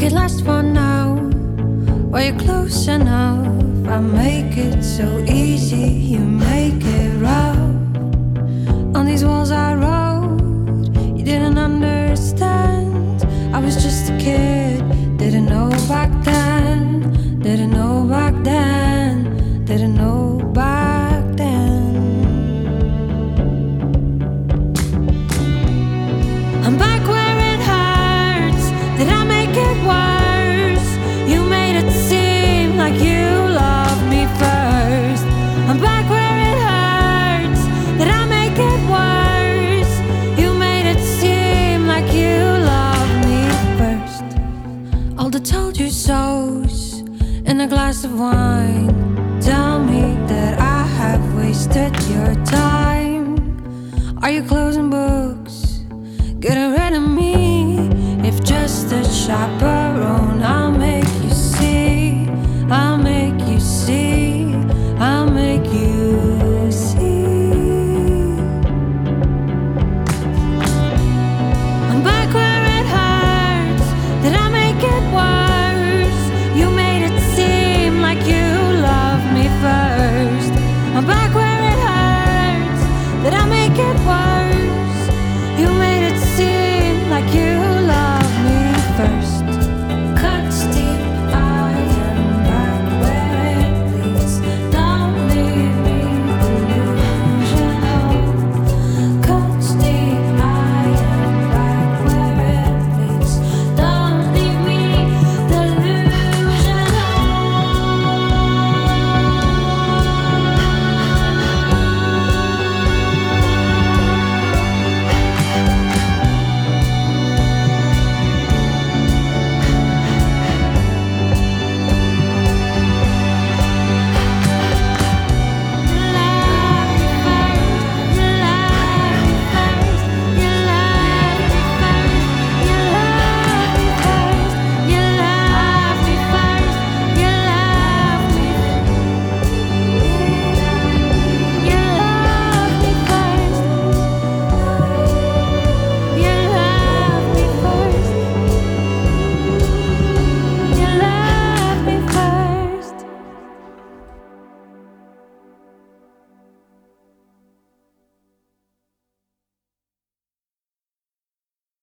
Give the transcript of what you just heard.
could last for now. While you're close enough, I make it so easy, you make it rough. On these walls I wrote, you didn't understand. I was just a kid, didn't know back then. Didn't know back then. Didn't know back then. I'm back where it hurts. Did I make it worse? You made it seem like you loved me first. I'm back where it hurts. Did I make it worse? You made it seem like you loved me first. All the told you so's in a glass of wine tell me that I have wasted your time. Are you closing books? Getting rid of me, if just a shopper